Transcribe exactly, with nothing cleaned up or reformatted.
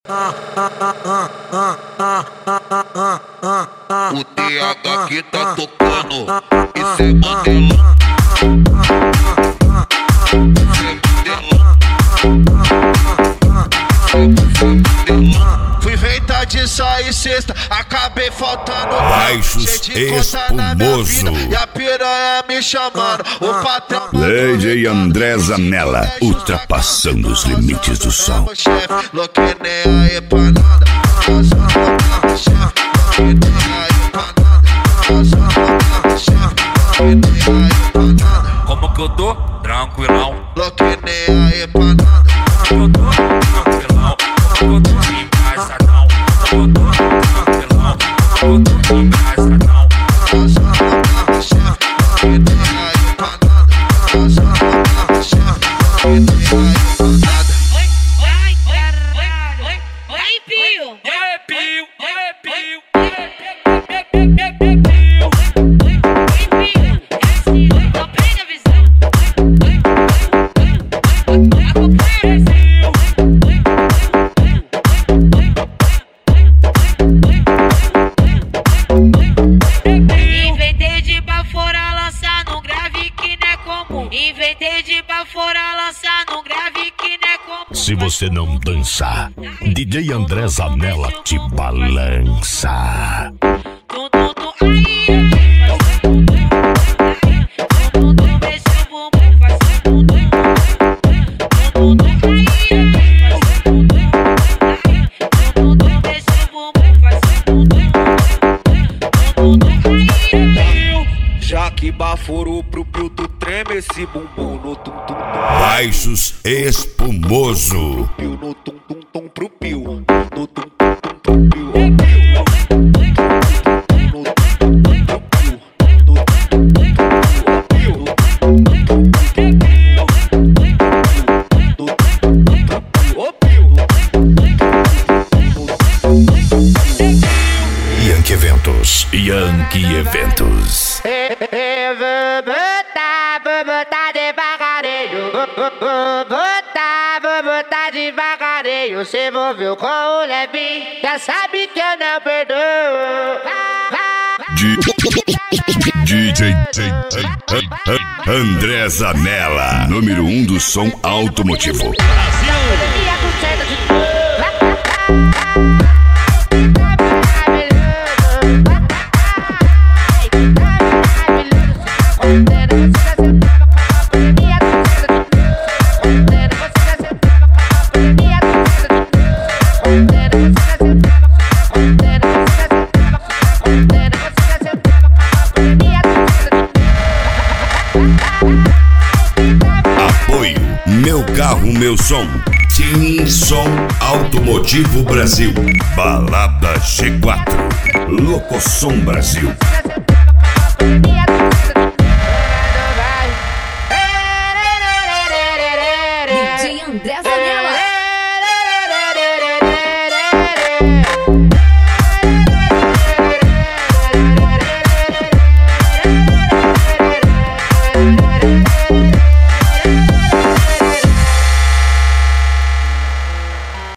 O T H que tá tocando, isso é Mandela. Fui inventar de sair sexta, acabei faltando Baixos Espumoso. E a piranha me chamando, o patrão D J André Zanella, ultrapassando os limites do som. Louco nem aí pra nada, como que eu tô? Tranquilão. Louco nem aí pra nada. Como que eu tô? Tranquilão. Como que eu tô? Embaixadão. Como que eu tô? Tranquilão. Como que eu tô? Embaixadão. Inventei de bafora, lançar num grave que não é comum. Se você não dançar, D J André Zanella te balança. Tum, tum, tum, aí, faz tum, tum, tum, tum, mexe o bumbum, faz tum, tum, tum, tum, aí, faz tum, tum, tum, mexe o bumbum, faz tum, tum, tum, aí. Já que baforou pro pio, tu treme esse bumbum no tum tum tum. Baixos Espumoso. Pio no tum tum tum pro pio. No tum tum tum pro pio. Yankee Eventos. Yankee Eventos. Vou botar devagarinho, vou botar, vou botar devagarinho. Cê envolveu com o Levinho, já sabe que eu não perdoo. D J André Zanella, número um do som automotivo. Apoio Meu Carro, Meu Som. Team Som Automotivo Brasil. Balada G quatro. Locosom Brasil.